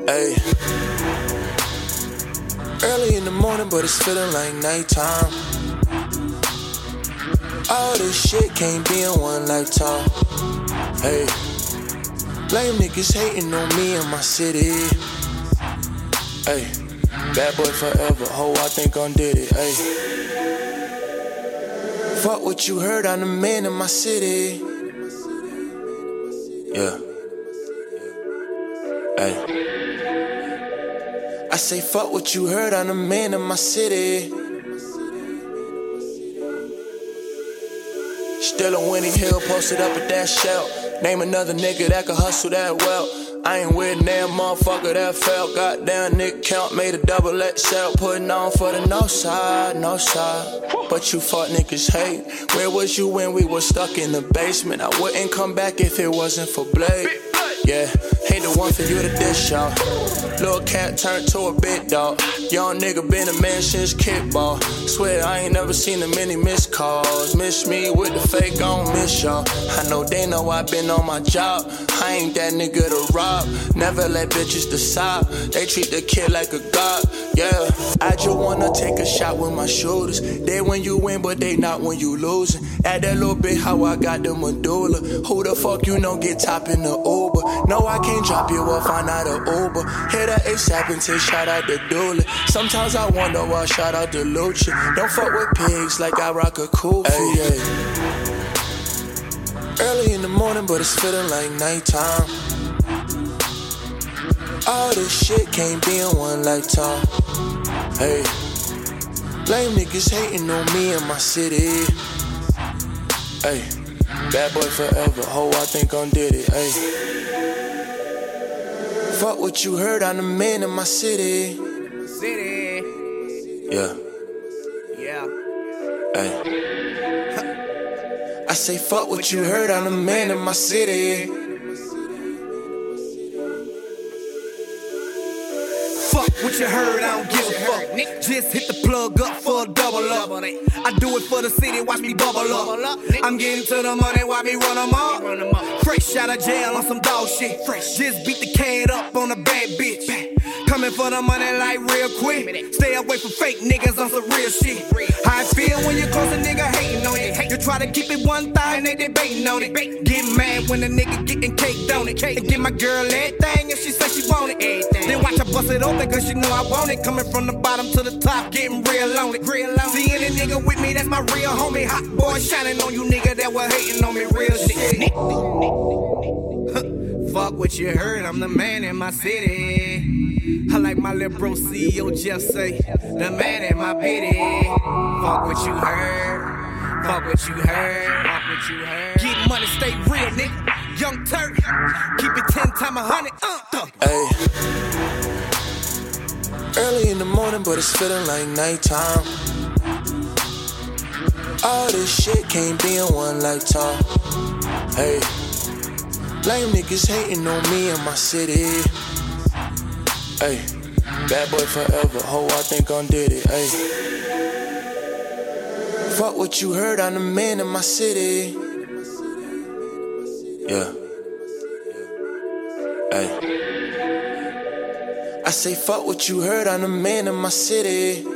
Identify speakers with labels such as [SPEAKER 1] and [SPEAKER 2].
[SPEAKER 1] Ayy. Early in the morning, but it's feeling like nighttime. All this shit can't be in one lifetime. Hey, lame niggas hating on me in my city. Hey, bad boy forever, ho, I think I did it. Hey, fuck what you heard, I'm the man in my city. Yeah. Hey. I say fuck what you heard, I'm the man in my city. Still on Winnie Hill, posted up at that shell. Name another nigga that can hustle that well. I ain't with damn motherfucker that fell. Goddamn Nick Count made a double XL. Putting on for the no side, no side. But you fuck niggas hate. Where was you when we were stuck in the basement? I wouldn't come back if it wasn't for Blade. Yeah, ain't the one for you to dish out. Little cat turned to a big dog. Young nigga been a man since kickball. Swear I ain't never seen a many missed calls. Miss me with the fake, I don't miss y'all. I know they know I been on my job. I ain't that nigga to rob. Never let bitches decide. They treat the kid like a god. Yeah, I just wanna take a shot with my shooters. They when you win, but they not when you losing. Add that little bit how I got the medulla. Who the fuck you know get top in the Uber? No, I can't drop you off, I'm not an Uber. Hit a ASAP and take shout out to Dooley. Sometimes I wonder why shout out to Lucha. Don't fuck with pigs like I rock a Kofi. Hey. Early in the morning, but it's feeling like nighttime. All this shit can't be in one lifetime. Hey, lame niggas hating on me in my city. Hey, bad boy forever, ho, I think I did it. Hey, fuck what you heard, I'm the man in my city. Yeah. Hey. I say fuck what you heard, I'm the man in my city.
[SPEAKER 2] Fuck what you heard, I don't give a fuck. Just hit the plug up for a double up. I do it for the city, watch me bubble up. I'm getting to the money, watch me run them up. Fresh out of jail on some dog shit. Just beat the cat up on a bad bitch. Coming for the money like real quick. Stay away from fake niggas on some real shit. How I feel when you close a nigga hating on it. You try to keep it 1,000, they debating on it. Get mad when the nigga getting caked on it. And give my girl everything if she say she want it. Then watch her bust it open cause she know I want it. Coming from the bottom to the top, getting real on it. See any nigga with me, that's my real homie. Hot boy shining on you nigga that was hating on me, real shit. Fuck what you heard, I'm the man in my city. I like my little bro CEO Jeff say, the man in my pity. Fuck what you heard, fuck what you heard, fuck what you heard. Get money, stay real, nigga. Young Turk, keep it 10 times 100.
[SPEAKER 1] Hey. Early in the morning, but it's feeling like nighttime. All this shit can't be in one lifetime. Hey, lame niggas hating on me in my city. Hey, bad boy forever, ho, I think I did it. Hey, fuck what you heard, I'm the man in my city. Yeah. Hey. I say fuck what you heard, I'm the man in my city.